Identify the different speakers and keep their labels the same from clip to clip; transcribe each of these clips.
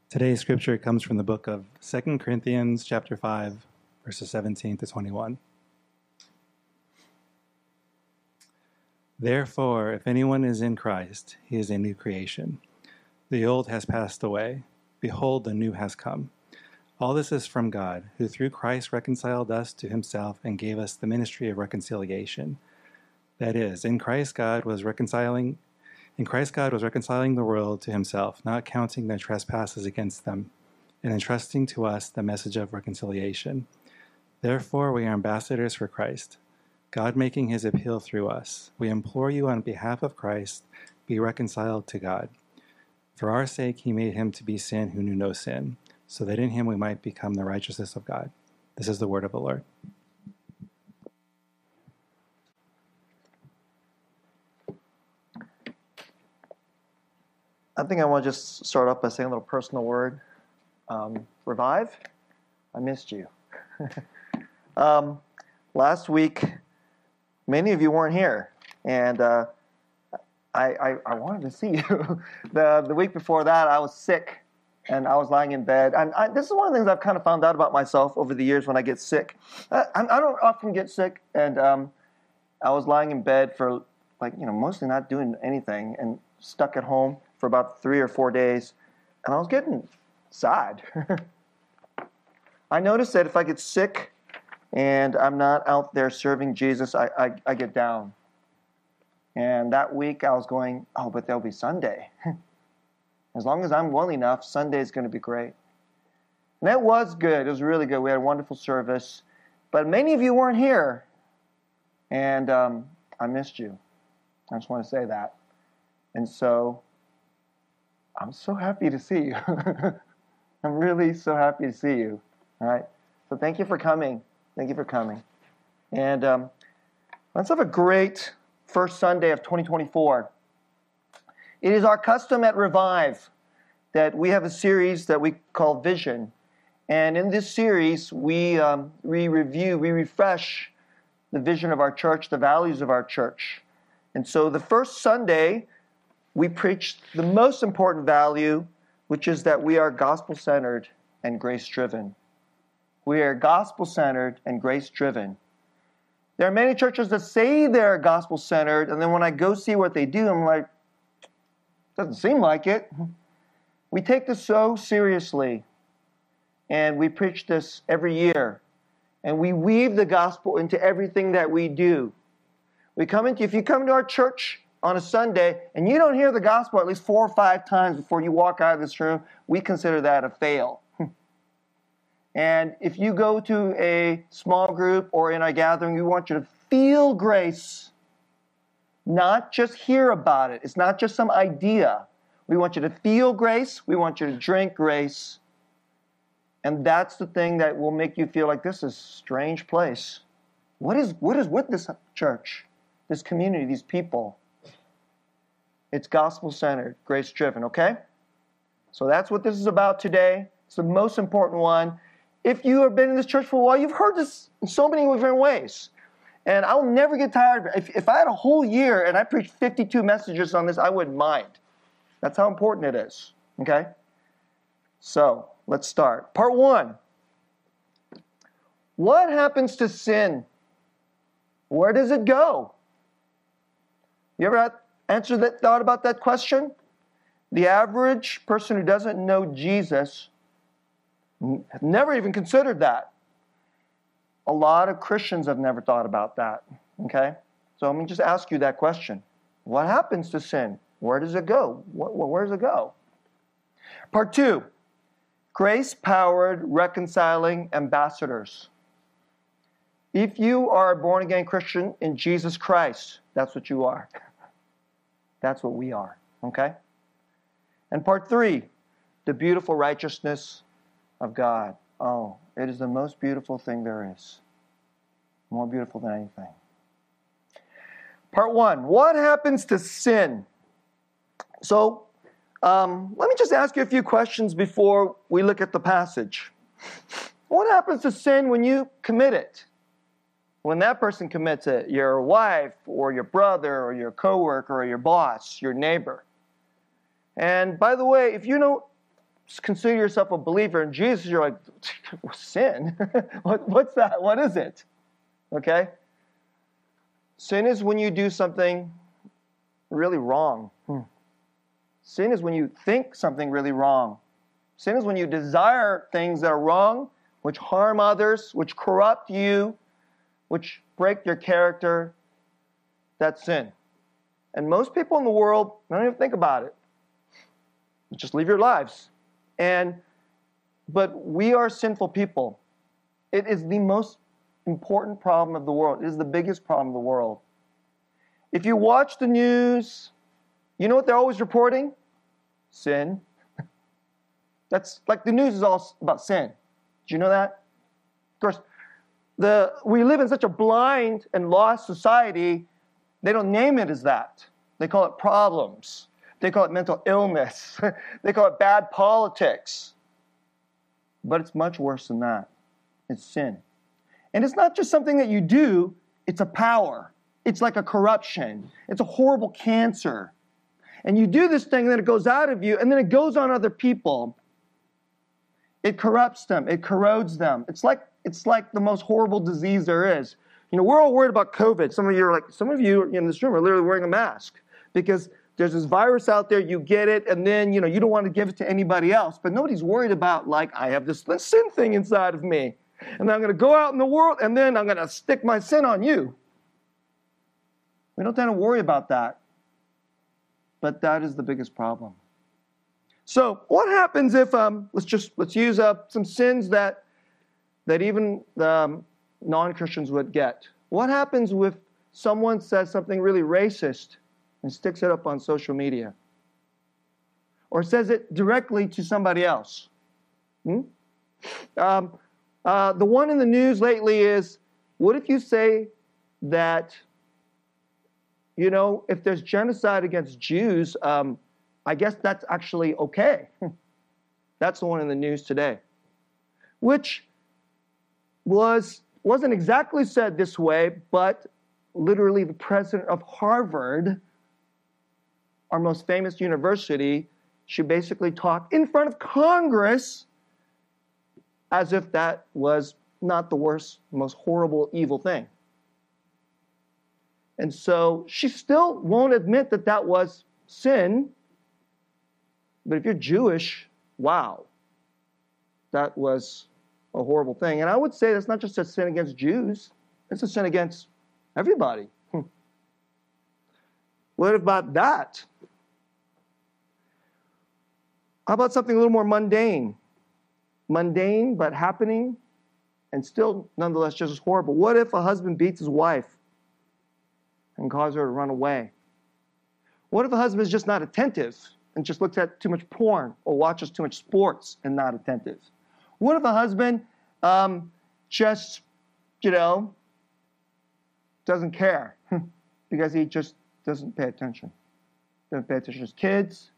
Speaker 1: Today's scripture comes from the book of 2 Corinthians chapter 5, verses 17 to 21. Therefore, if anyone is in Christ, he is a new creation. The old has passed away. Behold, the new has come. All this is from God, who through Christ reconciled us to himself and gave us the ministry of reconciliation. That is, in Christ God was reconciling the world to himself, not counting their trespasses against them, and entrusting to us the message of reconciliation. Therefore we are ambassadors for Christ, God making his appeal through us. We implore you on behalf of Christ, be reconciled to God. For our sake he made him to be sin who knew no sin, so that in him we might become the righteousness of God. This is the word of the Lord.
Speaker 2: I think I want to just start off by saying a little personal word. Revive, I missed you. Last week, many of you weren't here, and I wanted to see you. The week before that, I was sick, and I was lying in bed. And this is one of the things I've kind of found out about myself over the years when I get sick. I don't often get sick, and I was lying in bed for, mostly not doing anything, and stuck at home for about 3 or 4 days, and I was getting sad. I noticed that if I get sick and I'm not out there serving Jesus, I get down. And that week I was going, but there'll be Sunday. As long as I'm well enough, Sunday's going to be great. And that was good. It was really good. We had a wonderful service. But many of you weren't here, and I missed you. I just want to say that. And so I'm so happy to see you. I'm really so happy to see you. All right. So thank you for coming. Thank you for coming. And let's have a great first Sunday of 2024. It is our custom at Revive that we have a series that we call Vision. And in this series, we review, we refresh the vision of our church, the values of our church. And so the first Sunday, we preached the most important value, which is that we are gospel-centered and grace-driven. We are gospel-centered and grace-driven. There are many churches that say they're gospel-centered, and then when I go see what they do, I'm like, doesn't seem like it. We take this so seriously, and we preach this every year, and we weave the gospel into everything that we do. If you come to our church on a Sunday and you don't hear the gospel at least 4 or 5 times before you walk out of this room, we consider that a fail. And if you go to a small group or in a gathering, we want you to feel grace, not just hear about it. It's not just some idea. We want you to feel grace. We want you to drink grace. And that's the thing that will make you feel like this is a strange place. What is with this church, this community, these people? It's gospel-centered, grace-driven, okay? So that's what this is about today. It's the most important one. If you have been in this church for a while, you've heard this in so many different ways. And I'll never get tired of it. If I had a whole year and I preached 52 messages on this, I wouldn't mind. That's how important it is, okay? So, let's start. Part 1. What happens to sin? Where does it go? You ever thought about that question? The average person who doesn't know Jesus have never even considered that. A lot of Christians have never thought about that. Okay? So let me just ask you that question. What happens to sin? Where does it go? Where does it go? Part 2. Grace-powered reconciling ambassadors. If you are a born-again Christian in Jesus Christ, that's what you are. That's what we are, okay? And part 3, the beautiful righteousness of God. Oh, it is the most beautiful thing there is. More beautiful than anything. Part 1, what happens to sin? So, let me just ask you a few questions before we look at the passage. What happens to sin when you commit it? When that person commits it, your wife or your brother or your coworker or your boss, your neighbor. And by the way, if you don't consider yourself a believer in Jesus, you're like, sin? What's that? What is it? Okay? Sin is when you do something really wrong. Sin is when you think something really wrong. Sin is when you desire things that are wrong, which harm others, which corrupt you, which break your character. That's sin. And most people in the world don't even think about it. Just live your lives. But we are sinful people. It is the most important problem of the world. It is the biggest problem of the world. If you watch the news, you know what they're always reporting? Sin. That's like the news is all about sin. Do you know that? Of course, we live in such a blind and lost society, they don't name it as that. They call it problems. They call it mental illness. They call it bad politics. But it's much worse than that. It's sin. And it's not just something that you do, it's a power. It's like a corruption. It's a horrible cancer. And you do this thing, and then it goes out of you, and then it goes on other people. It corrupts them. It corrodes them. It's like the most horrible disease there is. You know, we're all worried about COVID. Some of you in this room are literally wearing a mask because there's this virus out there, you get it, and then, you don't want to give it to anybody else. But nobody's worried about, I have this sin thing inside of me. And I'm going to go out in the world, and then I'm going to stick my sin on you. We don't tend to worry about that. But that is the biggest problem. So what happens if, let's use some sins that even non-Christians would get. What happens if someone says something really racist and sticks it up on social media? Or says it directly to somebody else? The one in the news lately is, what if you say that, if there's genocide against Jews, I guess that's actually okay. That's the one in the news today. Which wasn't exactly said this way, but literally the president of Harvard, our most famous university, she basically talked in front of Congress as if that was not the worst, most horrible, evil thing. And so she still won't admit that that was sin. But if you're Jewish, wow, that was a horrible thing. And I would say that's not just a sin against Jews, it's a sin against everybody. What about that? How about something a little more mundane? Mundane, but happening, and still nonetheless just as horrible. What if a husband beats his wife and causes her to run away? What if a husband is just not attentive and just looks at too much porn or watches too much sports and not attentive? What if a husband just, doesn't care because he just doesn't pay attention? Doesn't pay attention to his kids?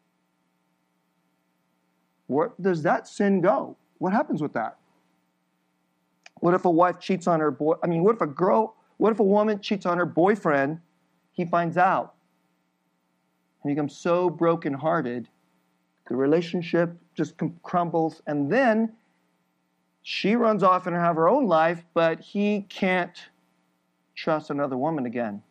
Speaker 2: Where does that sin go? What happens with that? What if a wife cheats on her what if a woman cheats on her boyfriend, he finds out, and becomes so brokenhearted, the relationship just crumbles, and then she runs off and have her own life, but he can't trust another woman again.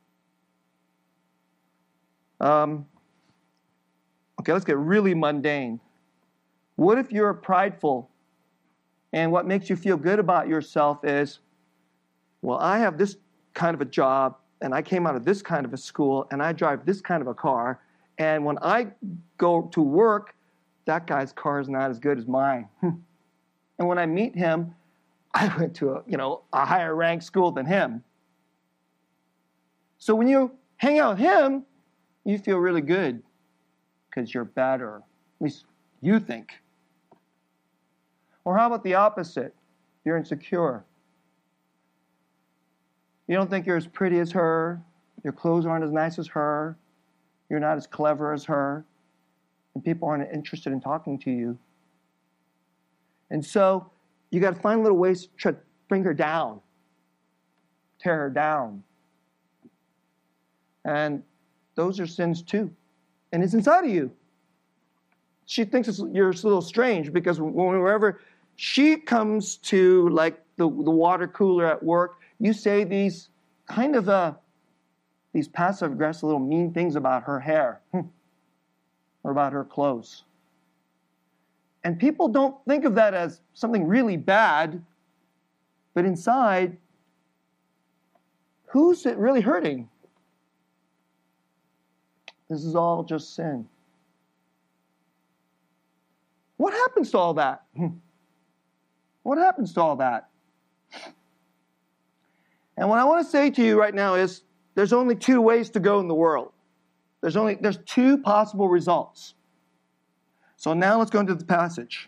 Speaker 2: Okay, let's get really mundane. What if you're prideful, and what makes you feel good about yourself is, well, I have this kind of a job, and I came out of this kind of a school, and I drive this kind of a car, and when I go to work, that guy's car is not as good as mine. And when I meet him, I went to a higher ranked school than him. So when you hang out with him, you feel really good because you're better. At least you think. Or how about the opposite? You're insecure. You don't think you're as pretty as her. Your clothes aren't as nice as her. You're not as clever as her. And people aren't interested in talking to you. And so you got to find little ways to try to bring her down. Tear her down. And those are sins too. And it's inside of you. she thinks you're a little strange because whenever she comes to like the water cooler at work, you say these kind of these passive-aggressive little mean things about her hair or about her clothes. And people don't think of that as something really bad, but inside, who's it really hurting? This is all just sin. What happens to all that? What happens to all that? And what I want to say to you right now is there's only two ways to go in the world. There's two possible results. So now let's go into the passage.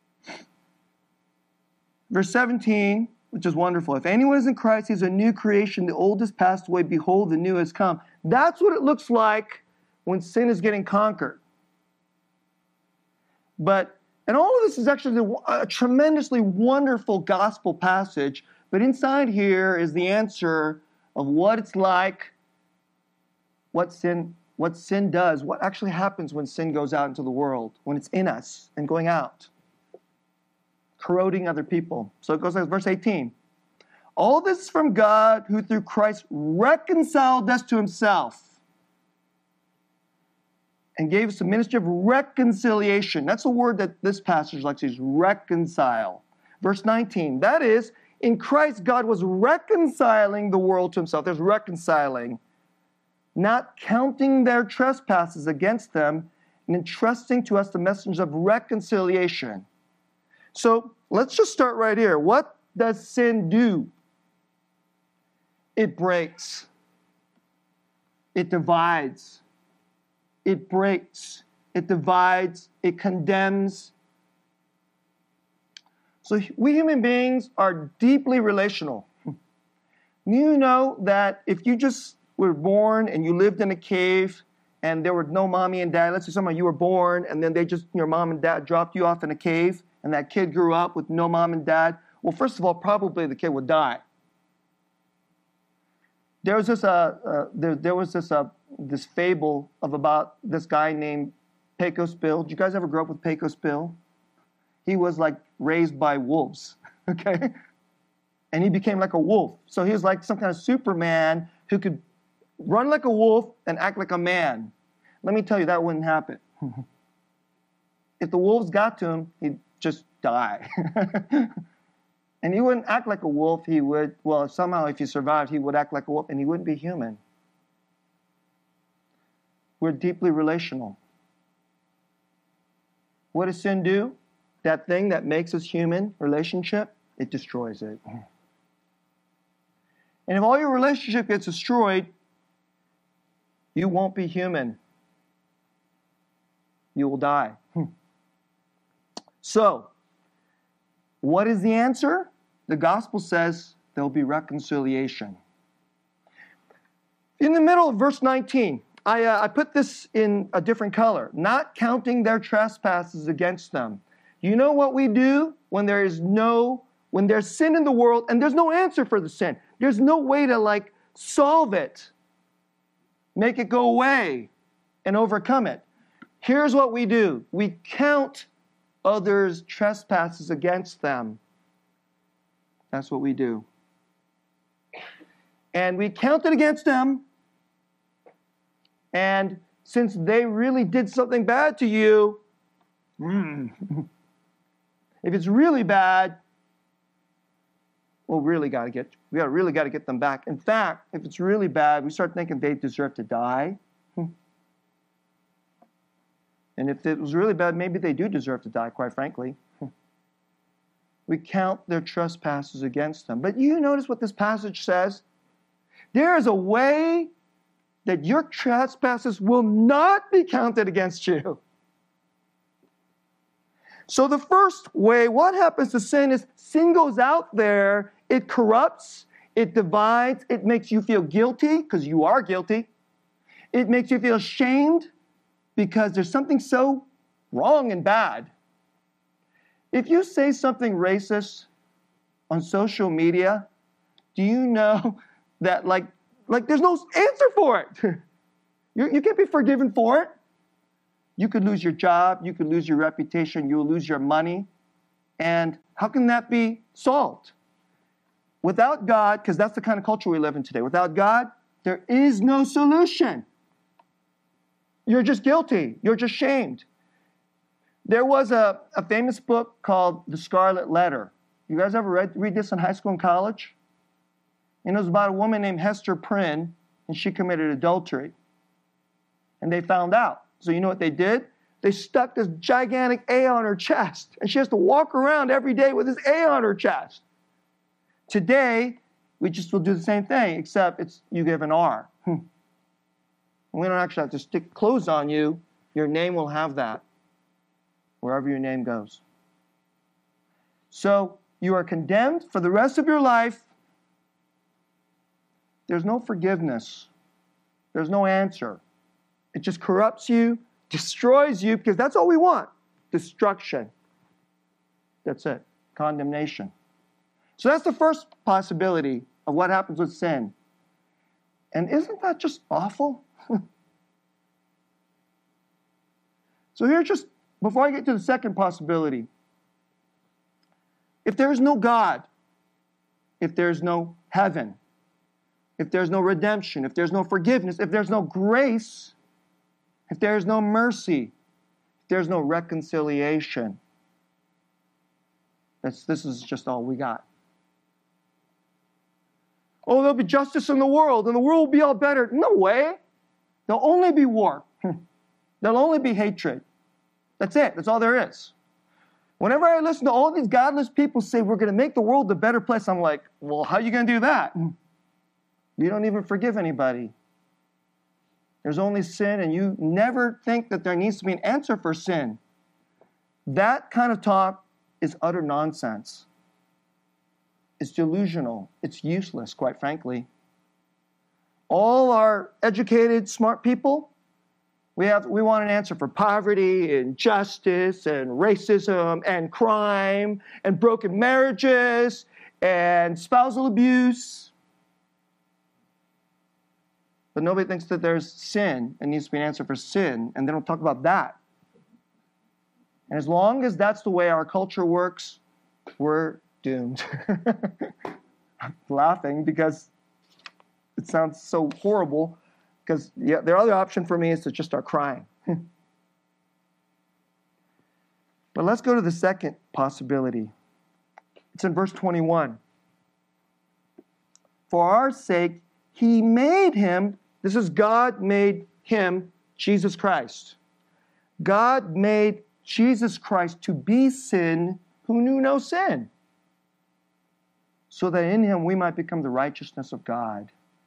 Speaker 2: Verse 17, which is wonderful. If anyone is in Christ, he's a new creation. The old has passed away. Behold, the new has come. That's what it looks like when sin is getting conquered. And all of this is actually a tremendously wonderful gospel passage. But inside here is the answer of what it's like, what sin does, what actually happens when sin goes out into the world, when it's in us and going out, corroding other people. So it goes like verse 18. All this is from God, who through Christ reconciled us to himself and gave us the ministry of reconciliation. That's a word that this passage likes to use, reconcile. Verse 19, that is, in Christ God was reconciling the world to himself. There's reconciling. Not counting their trespasses against them and entrusting to us the message of reconciliation. So let's just start right here. What does sin do? It breaks. It divides. It breaks. It divides. It condemns. So we human beings are deeply relational. You know that if you just were born and you lived in a cave and there were no mommy and dad, let's say somehow you were born and then your mom and dad dropped you off in a cave and that kid grew up with no mom and dad, well, first of all, probably the kid would die. There was this fable of about this guy named Pecos Bill. Did you guys ever grow up with Pecos Bill? He was like raised by wolves, okay? And he became like a wolf. So he was like some kind of Superman who could run like a wolf and act like a man. Let me tell you, that wouldn't happen. If the wolves got to him, he'd just die. And he wouldn't act like a wolf. He would, well, somehow if he survived, he would act like a wolf and he wouldn't be human. We're deeply relational. What does sin do? That thing that makes us human, relationship, it destroys it. And if all your relationship gets destroyed, you won't be human. You will die. So, what is the answer? The gospel says there'll be reconciliation. In the middle of verse 19, I put this in a different color. Not counting their trespasses against them. You know what we do when there's sin in the world and there's no answer for the sin? There's no way to solve it, make it go away, and overcome it. Here's what we do. We count others' trespasses against them. That's what we do. And we count it against them. And since they really did something bad to you, if it's really bad, we really got to get them back. In fact, if it's really bad, we start thinking they deserve to die. And if it was really bad, maybe they do deserve to die, quite frankly. We count their trespasses against them. But you notice what this passage says? There is a way that your trespasses will not be counted against you. So the first way, what happens to sin is sin goes out there, it corrupts, it divides, it makes you feel guilty, because you are guilty. It makes you feel ashamed, because there's something so wrong and bad. If you say something racist on social media, do you know that there's no answer for it? You can't be forgiven for it. You could lose your job. You could lose your reputation. You will lose your money. And how can that be solved? Without God, because that's the kind of culture we live in today, without God, there is no solution. You're just guilty. You're just shamed. There was a famous book called The Scarlet Letter. You guys ever read this in high school and college? And it was about a woman named Hester Prynne, and she committed adultery. And they found out. So you know what they did? They stuck this gigantic A on her chest, and she has to walk around every day with this A on her chest. Today, we just will do the same thing, except you give an R. We don't actually have to stick clothes on you. Your name will have that, wherever your name goes. So you are condemned for the rest of your life. There's no forgiveness. There's no answer. It just corrupts you, destroys you, because that's all we want. Destruction. That's it. Condemnation. So that's the first possibility of what happens with sin. And isn't that just awful? So here, just before I get to the second possibility, if there is no God, if there's no heaven, if there's no redemption, if there's no forgiveness, if there's no grace, if there's no mercy, if there's no reconciliation, this is just all we got. Oh, there'll be justice in the world, and the world will be all better. No way. There'll only be war. There'll only be hatred. That's it. That's all there is. Whenever I listen to all these godless people say we're going to make the world a better place, I'm like, well, how are you going to do that? You don't even forgive anybody. There's only sin, and you never think that there needs to be an answer for sin. That kind of talk is utter nonsense. It's delusional. It's useless, quite frankly. All our educated, smart people, we want an answer for poverty, injustice, and racism, and crime, and broken marriages, and spousal abuse. But nobody thinks that there's sin and needs to be an answer for sin, and they don't talk about that. And as long as that's the way our culture works, we're doomed. I'm laughing because it sounds so horrible, because the other option for me is to just start crying. But let's go to the second possibility. It's in verse 21. For our sake, he made him, this is God made him, Jesus Christ. God made Jesus Christ to be sin who knew no sin, so that in him we might become the righteousness of God.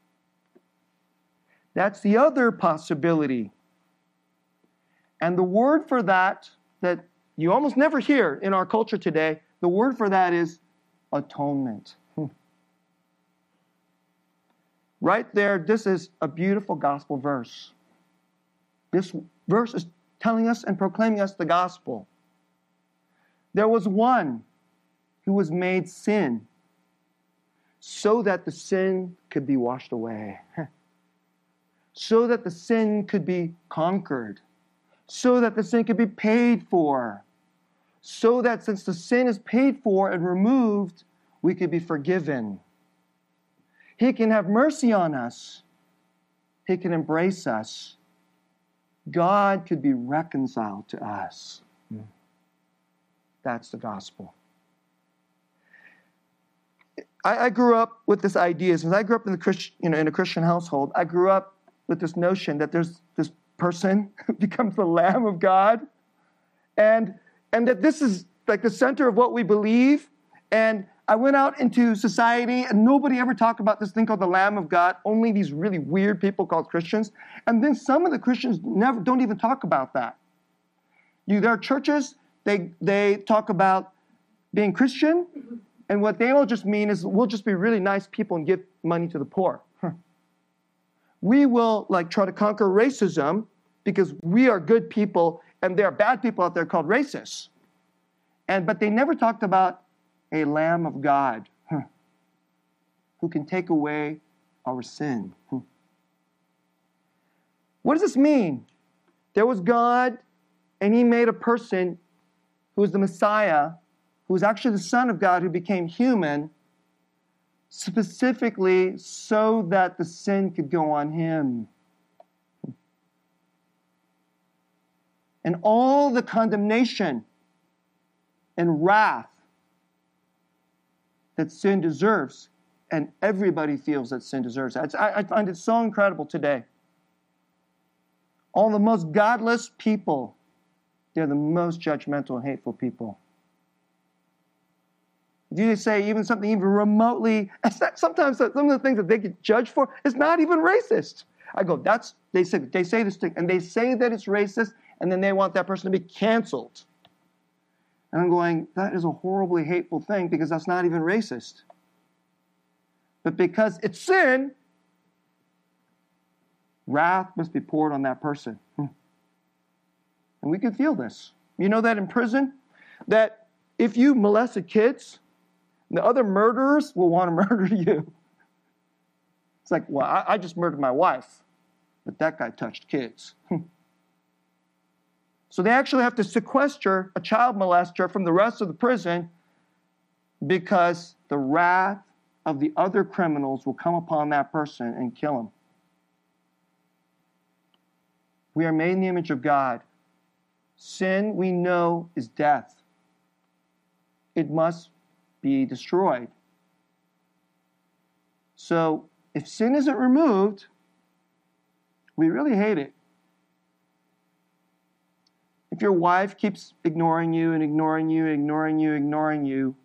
Speaker 2: That's the other possibility. And the word for that you almost never hear in our culture today, the word for that is atonement. Right there, this is a beautiful gospel verse. This verse is telling us and proclaiming us the gospel. There was one who was made sin so that the sin could be washed away. So that the sin could be conquered. So that the sin could be paid for. So that since the sin is paid for and removed, we could be forgiven. He can have mercy on us. He can embrace us. God could be reconciled to us. That's the gospel. I grew up with this idea. Since I grew up in a Christian household, I grew up with this notion that there's this person who becomes the Lamb of God, and that this is like the center of what we believe. And I went out into society, and nobody ever talked about this thing called the Lamb of God, only these really weird people called Christians. And then some of the Christians don't even talk about that. There are churches, they talk about being Christian, and what they will just mean is we'll just be really nice people and give money to the poor. We will try to conquer racism because we are good people and there are bad people out there called racists. But they never talked about a Lamb of God who can take away our sin. What does this mean? There was God And he made a person who was the Messiah, who was actually the Son of God, who became human, specifically so that the sin could go on him. And all the condemnation and wrath that sin deserves, and everybody feels that sin deserves. I find it so incredible today. All the most godless people, they're the most judgmental and hateful people. If you say even something even remotely, sometimes some of the things that they get judged for is not even racist. I go, they say this thing, and they say that it's racist, and then they want that person to be canceled. And I'm going, that is a horribly hateful thing because that's not even racist. But because it's sin, wrath must be poured on that person. And we can feel this. You know that in prison? That if you molested kids, the other murderers will want to murder you. It's like, well, I just murdered my wife, but that guy touched kids. So they actually have to sequester a child molester from the rest of the prison because the wrath of the other criminals will come upon that person and kill him. We are made in the image of God. Sin, we know, is death. It must be destroyed. So if sin isn't removed, we really hate it. If your wife keeps ignoring you and ignoring you, ignoring you, ignoring you,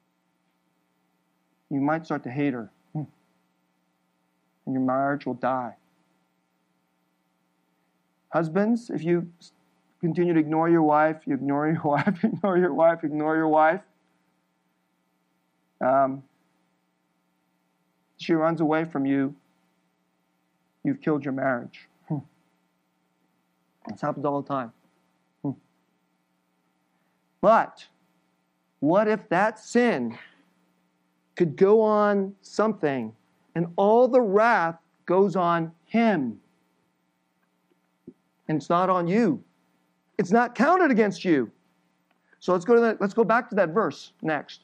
Speaker 2: you might start to hate her. And your marriage will die. Husbands, if you continue to ignore your wife, you ignore your wife, ignore your wife, ignore your wife, she runs away from you, you've killed your marriage. This happens all the time. But what if that sin could go on something and all the wrath goes on him? And it's not on you. It's not counted against you. So let's go back to that verse next.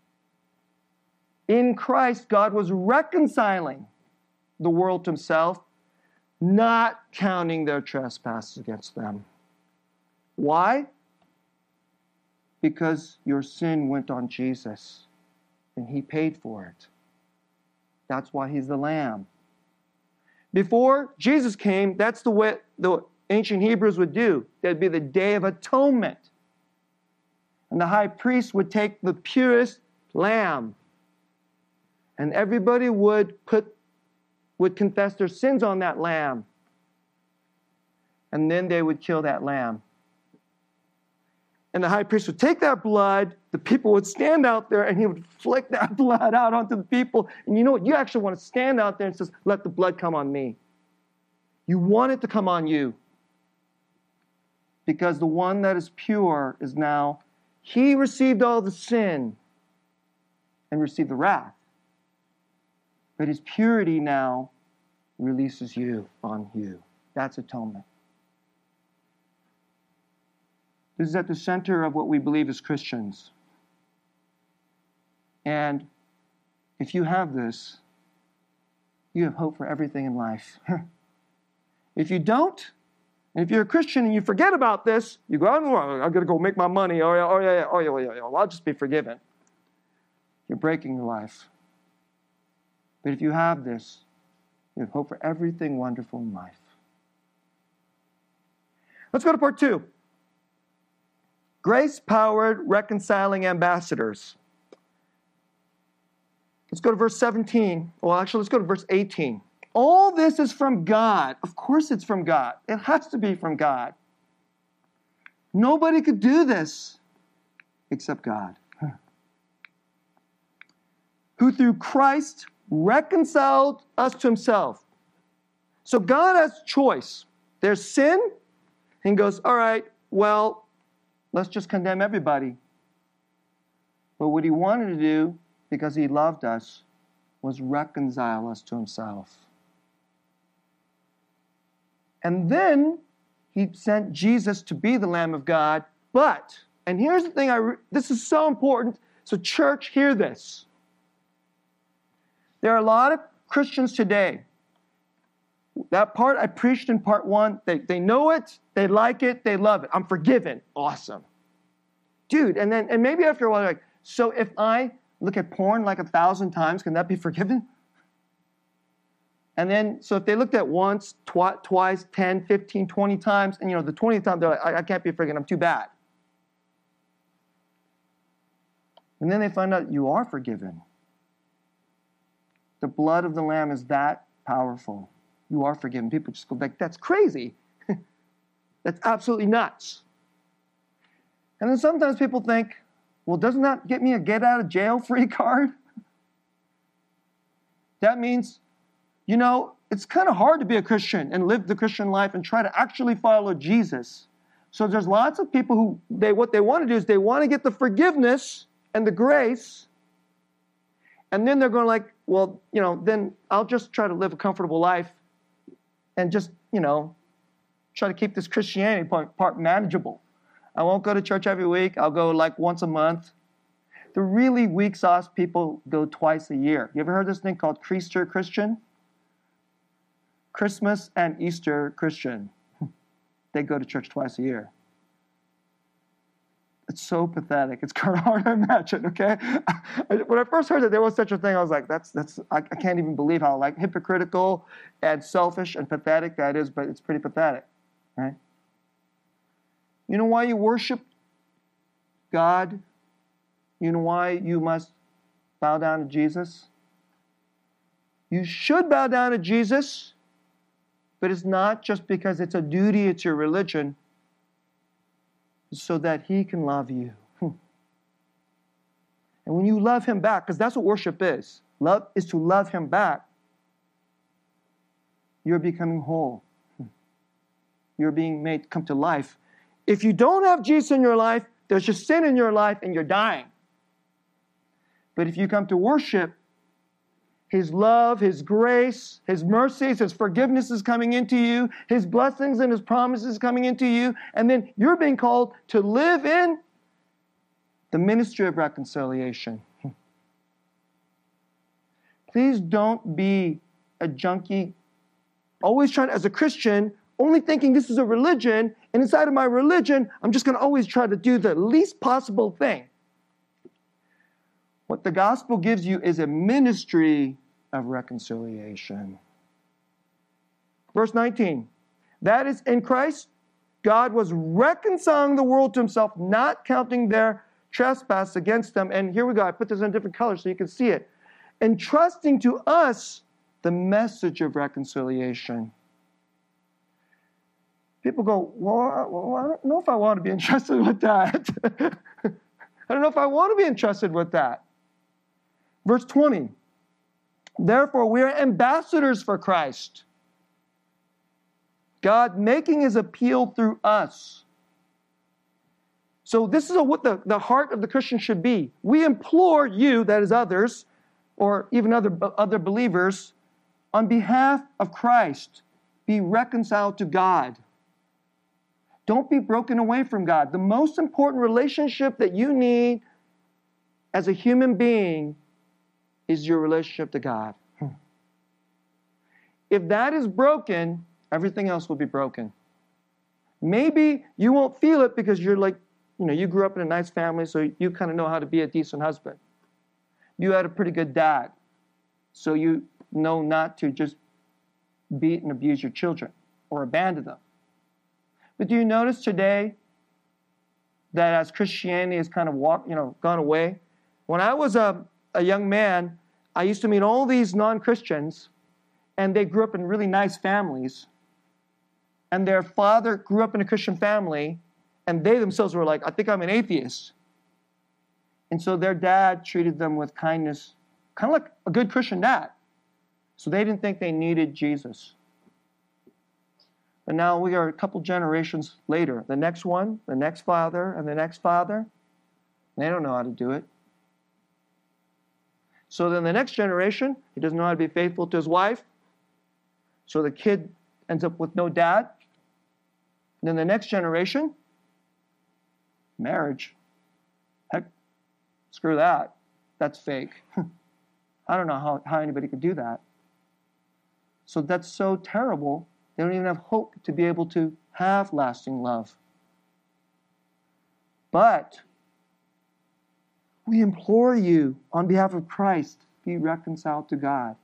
Speaker 2: In Christ, God was reconciling the world to himself, not counting their trespasses against them. Why? Because your sin went on Jesus, and he paid for it. That's why he's the Lamb. Before Jesus came, that's the way the ancient Hebrews would do. There'd be the Day of Atonement. And the high priest would take the purest lamb, and everybody would confess their sins on that lamb. And then they would kill that lamb. And the high priest would take that blood, the people would stand out there, and he would flick that blood out onto the people. And you know what? You actually want to stand out there and say, let the blood come on me. You want it to come on you. Because the one that is pure is now, he received all the sin and received the wrath. But his purity now releases you on you. That's atonement. This is at the center of what we believe as Christians. And if you have this, you have hope for everything in life. If you don't, and if you're a Christian and you forget about this, you go, I'm going to go make my money. Well, I'll just be forgiven. You're breaking your life. But if you have this, you have hope for everything wonderful in life. Let's go to part 2. Grace-powered reconciling ambassadors. Let's go to verse 17. Well, actually, let's go to verse 18. All this is from God. Of course it's from God. It has to be from God. Nobody could do this except God. Who through Christ reconciled us to himself. So God has choice. There's sin, and he goes, all right, well, let's just condemn everybody. But what he wanted to do, because he loved us, was reconcile us to himself. And then He sent Jesus to be the Lamb of God. But, and here's the thing, this is so important. So church, hear this. There are a lot of Christians today. That part I preached in part 1, they know it, they like it, they love it. I'm forgiven. Awesome. Dude, and maybe after a while, like, so if I look at porn like 1,000 times, can that be forgiven? And then, so if they looked at once, twice, 10, 15, 20 times, and the 20th time, they're like, I can't be forgiven, I'm too bad. And then they find out you are forgiven. The blood of the Lamb is that powerful. You are forgiven. People just go like, that's crazy. That's absolutely nuts. And then sometimes people think, well, doesn't that get me a get-out-of-jail-free card? That means, it's kind of hard to be a Christian and live the Christian life and try to actually follow Jesus. So there's lots of people who, what they want to do is they want to get the forgiveness and the grace, and then they're going like, well, then I'll just try to live a comfortable life and just, try to keep this Christianity part manageable. I won't go to church every week. I'll go like once a month. The really weak sauce people go twice a year. You ever heard this thing called Creaster Christian? Christmas and Easter Christian. They go to church twice a year. It's so pathetic. It's kind of hard to imagine, okay? When I first heard that there was such a thing, I was like, I can't even believe how hypocritical and selfish and pathetic that is, but it's pretty pathetic, right? You know why you worship God? You know why you must bow down to Jesus? You should bow down to Jesus, but it's not just because it's a duty, it's your religion, so that He can love you. And when you love Him back, because that's what worship is. Love is to love Him back. You're becoming whole. You're being made to come to life. If you don't have Jesus in your life, there's just sin in your life and you're dying. But if you come to worship, His love, His grace, His mercies, His forgiveness is coming into you, His blessings and His promises coming into you, and then you're being called to live in the ministry of reconciliation. Please don't be a junkie, always trying, as a Christian, only thinking this is a religion, and inside of my religion, I'm just going to always try to do the least possible thing. What the gospel gives you is a ministry of reconciliation. Verse 19, that is, in Christ, God was reconciling the world to Himself, not counting their trespass against them. And here we go, I put this in a different color so you can see it. Entrusting to us the message of reconciliation. People go, well, I don't know if I want to be entrusted with that. I don't know if I want to be entrusted with that. Verse 20, therefore we are ambassadors for Christ, God making His appeal through us. So this is what the heart of the Christian should be. We implore you, that is others, or even other believers, on behalf of Christ, be reconciled to God. Don't be broken away from God. The most important relationship that you need as a human being is your relationship to God. If that is broken, everything else will be broken. Maybe you won't feel it because you're like, you grew up in a nice family, so you kind of know how to be a decent husband. You had a pretty good dad, so you know not to just beat and abuse your children or abandon them. But do you notice today that as Christianity has kind of gone away? When I was a young man, I used to meet all these non-Christians, and they grew up in really nice families. And their father grew up in a Christian family, and they themselves were like, I think I'm an atheist. And so their dad treated them with kindness, kind of like a good Christian dad. So they didn't think they needed Jesus. And now we are a couple generations later. The next one, the next father, and the next father, they don't know how to do it. So then the next generation, he doesn't know how to be faithful to his wife. So the kid ends up with no dad. Then the next generation, marriage. Heck, screw that. That's fake. I don't know how anybody could do that. So that's so terrible. They don't even have hope to be able to have lasting love. But we implore you on behalf of Christ, be reconciled to God.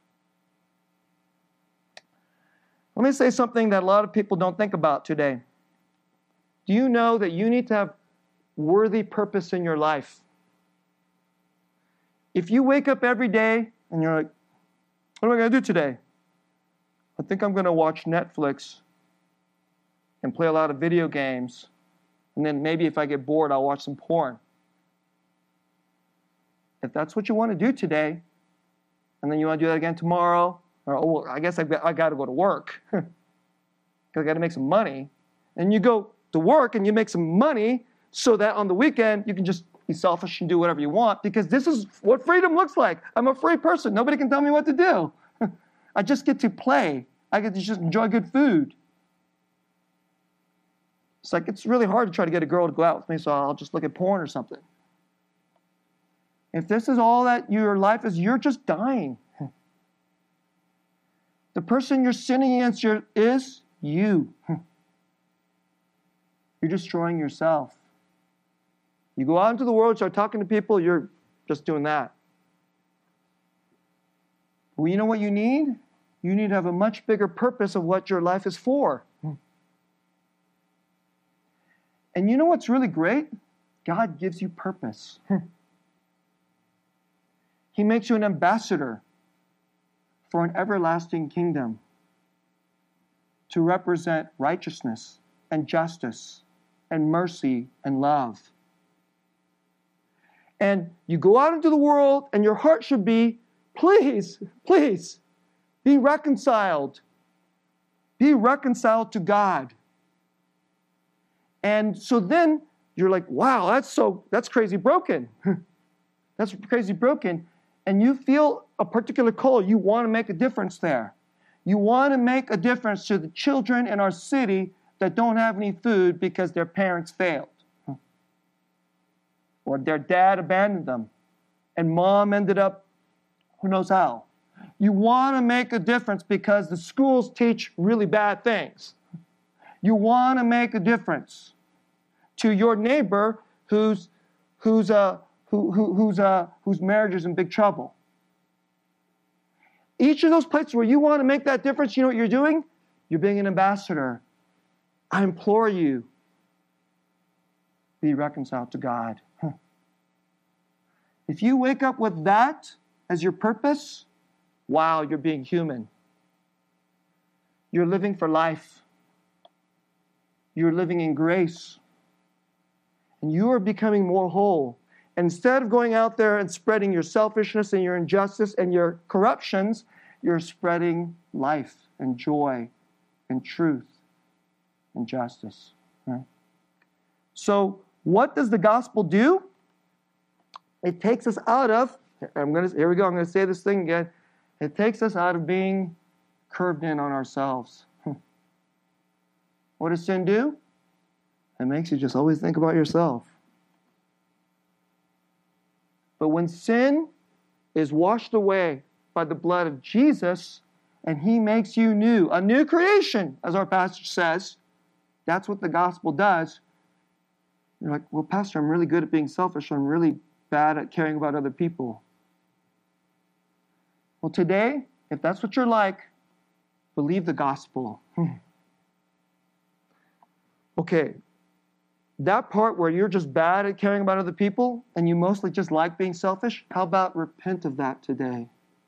Speaker 2: Let me say something that a lot of people don't think about today. Do you know that you need to have worthy purpose in your life? If you wake up every day and you're like, what am I going to do today? I think I'm going to watch Netflix and play a lot of video games. And then maybe if I get bored, I'll watch some porn. If that's what you want to do today, and then you want to do that again tomorrow, or, oh, well, I guess I got to go to work because I got to make some money. And you go to work and you make some money so that on the weekend you can just be selfish and do whatever you want, because this is what freedom looks like. I'm a free person. Nobody can tell me what to do. I just get to play. I get to just enjoy good food. It's like it's really hard to try to get a girl to go out with me, so I'll just look at porn or something. If this is all that your life is, you're just dying. The person you're sinning against is you. You're destroying yourself. You go out into the world, start talking to people, you're just doing that. Well, you know what you need? You need to have a much bigger purpose of what your life is for. And you know what's really great? God gives you purpose. He makes you an ambassador for an everlasting kingdom to represent righteousness and justice and mercy and love. And you go out into the world and your heart should be, please, please, be reconciled. Be reconciled to God. And so then you're like, wow, that's crazy broken. That's crazy broken. And you feel a particular call. You want to make a difference there. You want to make a difference to the children in our city that don't have any food because their parents failed. Or their dad abandoned them. And mom ended up, who knows how. You want to make a difference because the schools teach really bad things. You want to make a difference to your neighbor whose marriage is in big trouble. Each of those places where you want to make that difference, you know what you're doing? You're being an ambassador. I implore you, be reconciled to God. If you wake up with that as your purpose, wow, you're being human. You're living for life. You're living in grace. And you are becoming more whole. And instead of going out there and spreading your selfishness and your injustice and your corruptions, you're spreading life and joy and truth and justice. Right? So what does the gospel do? It takes us out of, here we go, I'm going to say this thing again. It takes us out of being curved in on ourselves. What does sin do? It makes you just always think about yourself. But when sin is washed away by the blood of Jesus, and He makes you new, a new creation, as our pastor says, that's what the gospel does. You're like, well, Pastor, I'm really good at being selfish. I'm really bad at caring about other people. Well, today, if that's what you're like, believe the gospel. Okay, that part where you're just bad at caring about other people and you mostly just like being selfish, how about repent of that today?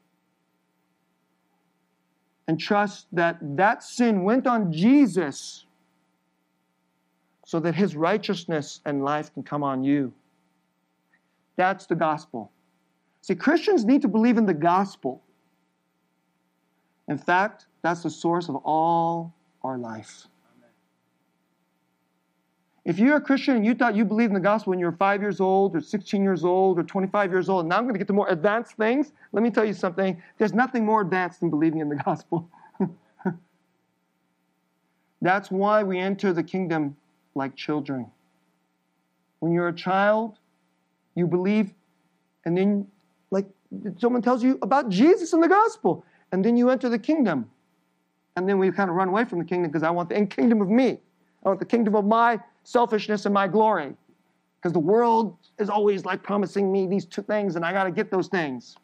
Speaker 2: And trust that that sin went on Jesus so that His righteousness and life can come on you. That's the gospel. See, Christians need to believe in the gospel. In fact, that's the source of all our life. If you're a Christian and you thought you believed in the gospel when you were 5 years old or 16 years old or 25 years old, and now I'm going to get to more advanced things, let me tell you something. There's nothing more advanced than believing in the gospel. That's why we enter the kingdom like children. When you're a child, you believe, and then like someone tells you about Jesus and the gospel, and then you enter the kingdom. And then we kind of run away from the kingdom because I want the kingdom of me. I want the kingdom of my selfishness and my glory. Because the world is always like promising me these two things, and I got to get those things.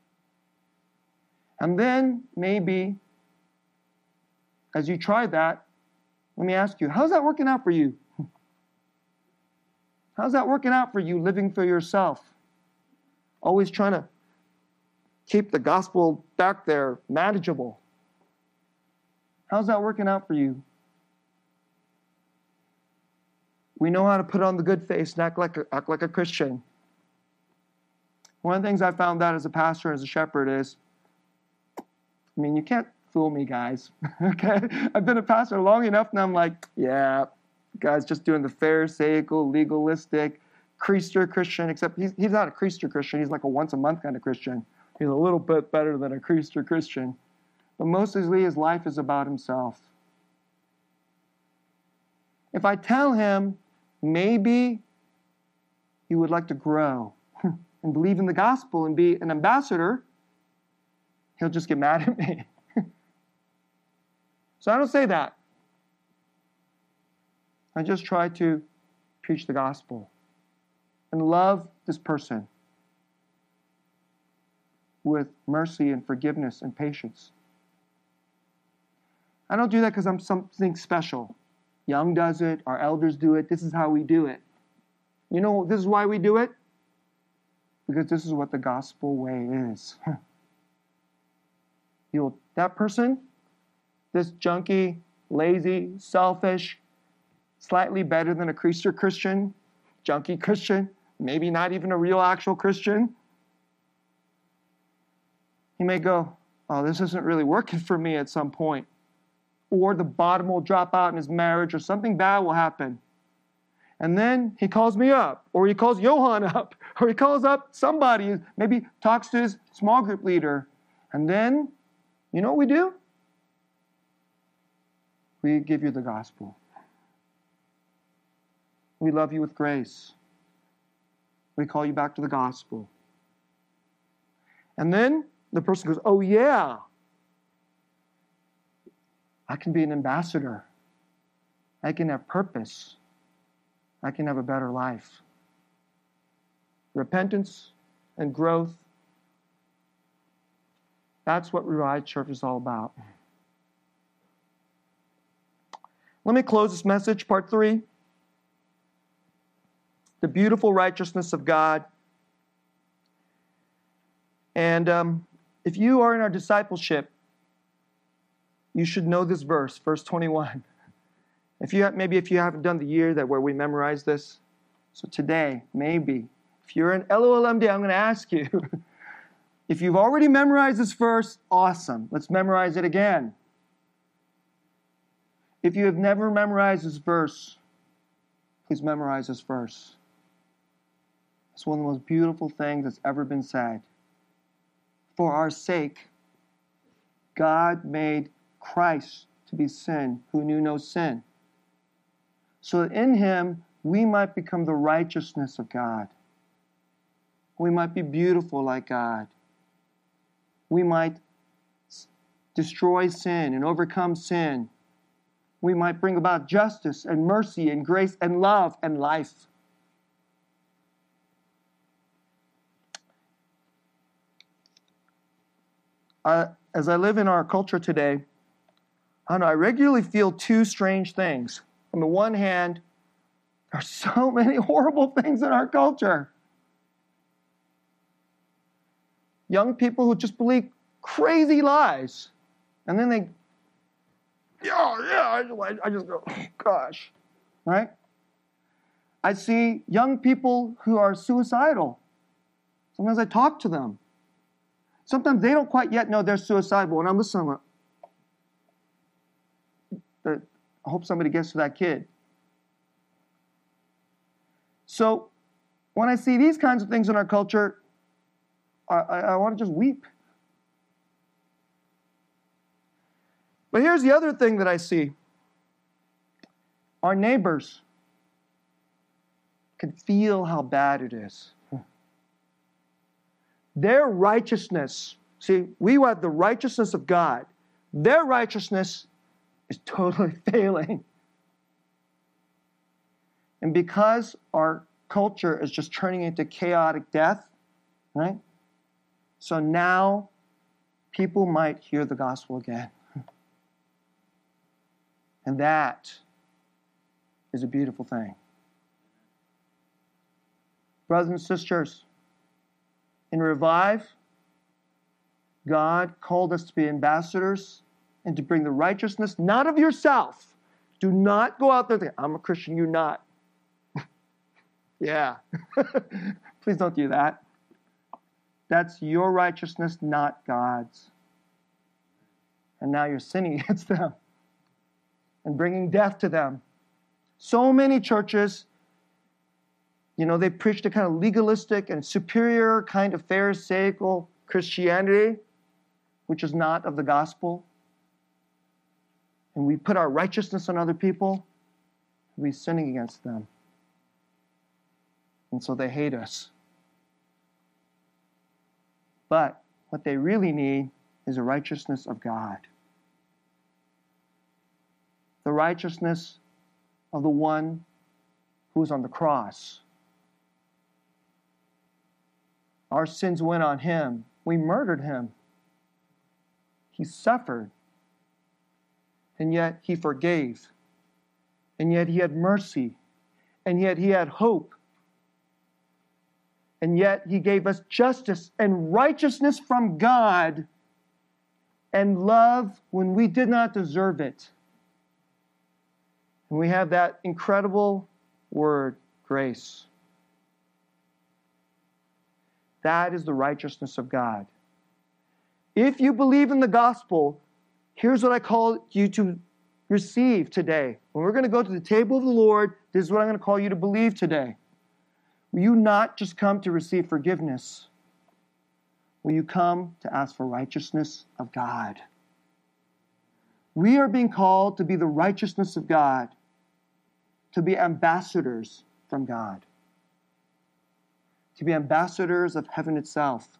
Speaker 2: And then maybe, as you try that, let me ask you, how's that working out for you? How's that working out for you, living for yourself? Always trying to keep the gospel back there, manageable. How's that working out for you? We know how to put on the good face and act like a Christian. One of the things I found out as a pastor, as a shepherd is, you can't fool me, guys. Okay? I've been a pastor long enough, and I'm like, yeah, guy's just doing the pharisaical, legalistic, creaster Christian, except he's not a creaster Christian. He's like a once-a-month kind of Christian. He's a little bit better than a creaster Christian. But mostly his life is about himself. If I tell him maybe he would like to grow and believe in the gospel and be an ambassador, he'll just get mad at me. So I don't say that. I just try to preach the gospel and love this person with mercy and forgiveness and patience. I don't do that because I'm something special. Young does it, our elders do it, this is how we do it. You know, this is why we do it? Because this is what the gospel way is. That person, this junkie, lazy, selfish, slightly better than a creaster Christian, junkie Christian, maybe not even a real actual Christian. He may go, oh, this isn't really working for me at some point. Or the bottom will drop out in his marriage, or something bad will happen. And then he calls me up, or he calls Johan up, or he calls up somebody, maybe talks to his small group leader. And then, you know what we do? We give you the gospel. We love you with grace. We call you back to the gospel. And then the person goes, oh yeah, I can be an ambassador. I can have purpose. I can have a better life. Repentance and growth. That's what Revive Church is all about. Let me close this message, part 3. The beautiful righteousness of God. And if you are in our discipleship, you should know this verse 21. If you haven't done the year where we memorize this, so today, maybe, if you're in LOLMD, I'm going to ask you, if you've already memorized this verse, awesome. Let's memorize it again. If you have never memorized this verse, please memorize this verse. It's one of the most beautiful things that's ever been said. For our sake, God made Christ to be sin, who knew no sin, so that in him we might become the righteousness of God. We might be beautiful like God. We might destroy sin and overcome sin. We might bring about justice and mercy and grace and love and life. As I live in our culture today, I regularly feel two strange things. On the one hand, there are so many horrible things in our culture. Young people who just believe crazy lies. And then they, I just go, oh, gosh, right? I see young people who are suicidal. Sometimes I talk to them. Sometimes they don't quite yet know they're suicidal. And I'm listening, I hope somebody gets to that kid. So when I see these kinds of things in our culture, I want to just weep. But here's the other thing that I see. Our neighbors can feel how bad it is. Their righteousness, see, we have the righteousness of God. Their righteousness is totally failing. And because our culture is just turning into chaotic death, right? So now people might hear the gospel again. And that is a beautiful thing. Brothers and sisters, in Revive, God called us to be ambassadors and to bring the righteousness, not of yourself. Do not go out there thinking, I'm a Christian, you're not. Yeah. Please don't do that. That's your righteousness, not God's. And now you're sinning against them and bringing death to them. So many churches, they preach a kind of legalistic and superior kind of Pharisaical Christianity, which is not of the gospel. And we put our righteousness on other people, we're sinning against them. And so they hate us. But what they really need is the righteousness of God. The righteousness of the one who was on the cross. Our sins went on him. We murdered him. He suffered. And yet he forgave. And yet he had mercy. And yet he had hope. And yet he gave us justice and righteousness from God and love when we did not deserve it. And we have that incredible word, grace. That is the righteousness of God. If you believe in the gospel, here's what I call you to receive today. When we're going to go to the table of the Lord, this is what I'm going to call you to believe today. Will you not just come to receive forgiveness? Will you come to ask for righteousness of God? We are being called to be the righteousness of God, to be ambassadors from God, to be ambassadors of heaven itself.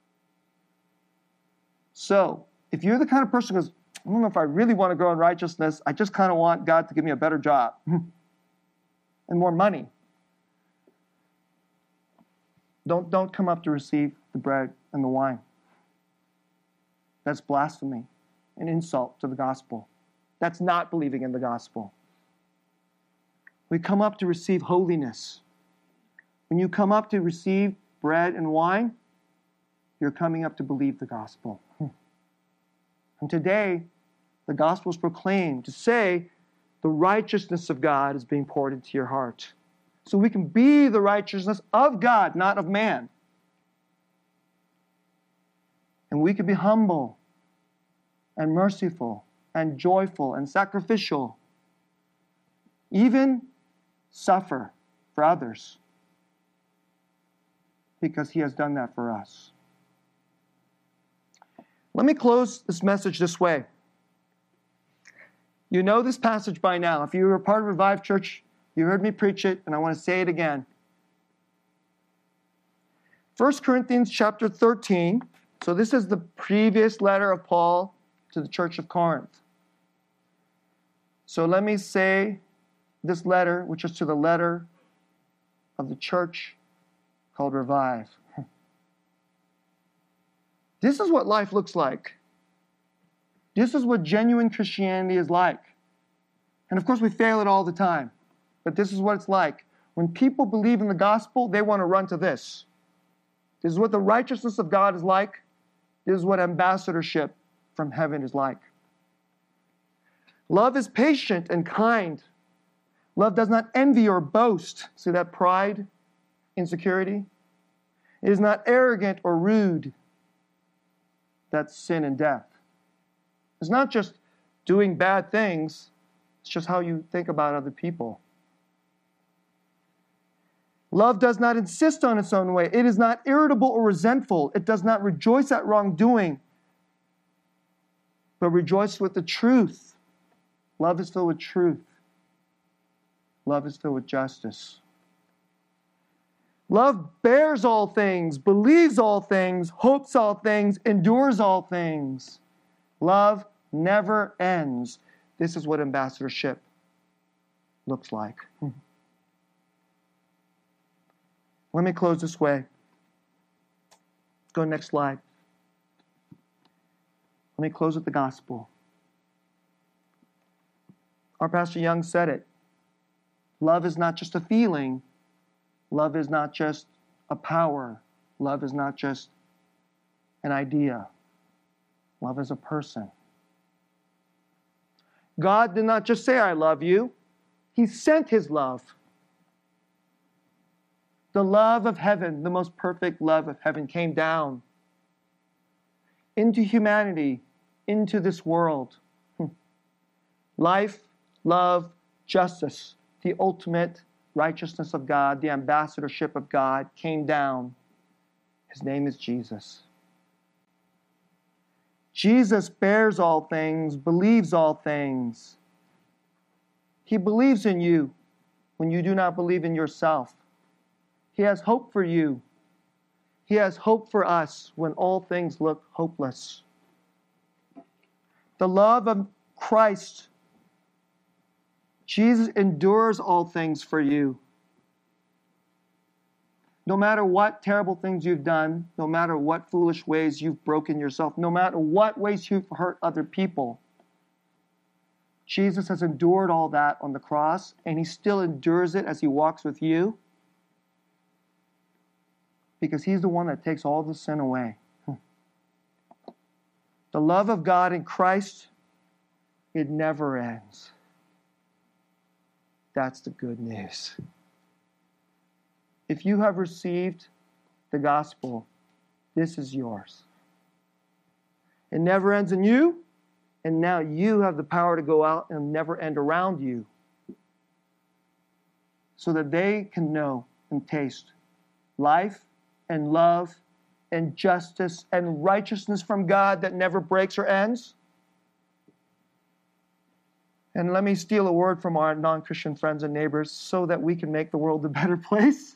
Speaker 2: So, if you're the kind of person who goes, I don't know if I really want to grow in righteousness, I just kind of want God to give me a better job and more money. Don't come up to receive the bread and the wine. That's blasphemy, an insult to the gospel. That's not believing in the gospel. We come up to receive holiness. When you come up to receive bread and wine, you're coming up to believe the gospel. And today, the gospel is proclaimed to say the righteousness of God is being poured into your heart. So we can be the righteousness of God, not of man. And we can be humble and merciful and joyful and sacrificial. Even suffer for others. Because he has done that for us. Let me close this message this way. You know this passage by now. If you were a part of Revive Church, you heard me preach it, and I want to say it again. 1 Corinthians chapter 13. So this is the previous letter of Paul to the church of Corinth. So let me say this letter, which is to the letter of the church called Revive. This is what life looks like. This is what genuine Christianity is like. And of course, we fail it all the time. But this is what it's like. When people believe in the gospel, they want to run to this. This is what the righteousness of God is like. This is what ambassadorship from heaven is like. Love is patient and kind. Love does not envy or boast. See that pride, insecurity? It is not arrogant or rude. That's sin and death. It's not just doing bad things. It's just how you think about other people. Love does not insist on its own way. It is not irritable or resentful. It does not rejoice at wrongdoing, but rejoices with the truth. Love is filled with truth. Love is filled with justice. Love bears all things, believes all things, hopes all things, endures all things. Love never ends. This is what ambassadorship looks like. Let me close this way. Go next slide. Let me close with the gospel. Our Pastor Young said it. Love is not just a feeling. Love is not just a power. Love is not just an idea. Love is a person. God did not just say, I love you. He sent His love. The love of heaven, the most perfect love of heaven, came down into humanity, into this world. Life, love, justice, the ultimate righteousness of God, the ambassadorship of God came down. His name is Jesus. Jesus bears all things, believes all things. He believes in you when you do not believe in yourself. He has hope for you. He has hope for us when all things look hopeless. The love of Christ. Jesus endures all things for you. No matter what terrible things you've done, no matter what foolish ways you've broken yourself, no matter what ways you've hurt other people, Jesus has endured all that on the cross, and He still endures it as He walks with you, because He's the one that takes all the sin away. The love of God in Christ, it never ends. That's the good news. If you have received the gospel, this is yours. It never ends in you, and now you have the power to go out and never end around you, so that they can know and taste life and love and justice and righteousness from God that never breaks or ends. And let me steal a word from our non-Christian friends and neighbors, so that we can make the world a better place,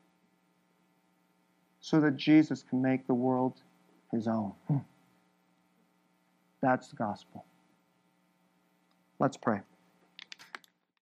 Speaker 2: so that Jesus can make the world His own. That's the gospel. Let's pray.